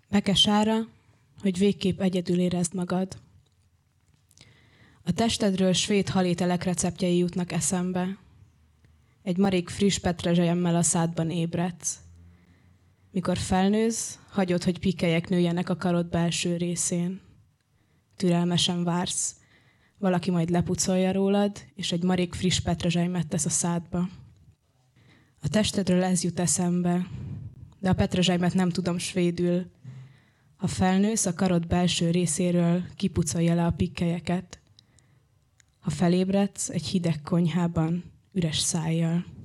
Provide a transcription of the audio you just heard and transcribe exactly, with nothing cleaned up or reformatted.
Bekesára, hogy végképp egyedül érezd magad. A testedről svéd halételek receptjei jutnak eszembe. Egy marék friss petrezselyemmel a szádban ébredsz. Mikor felnősz, hagyod, hogy pikkelyek nőjenek a karod belső részén. Türelmesen vársz. Valaki majd lepucolja rólad, és egy marék friss petrezselymet tesz a szádba. A testedről ez jut eszembe, de a petrezselymet nem tudom svédül. Ha felnősz, a karod belső részéről kipucolja le a pikkelyeket. Ha felébredsz egy hideg konyhában, üres szájjal.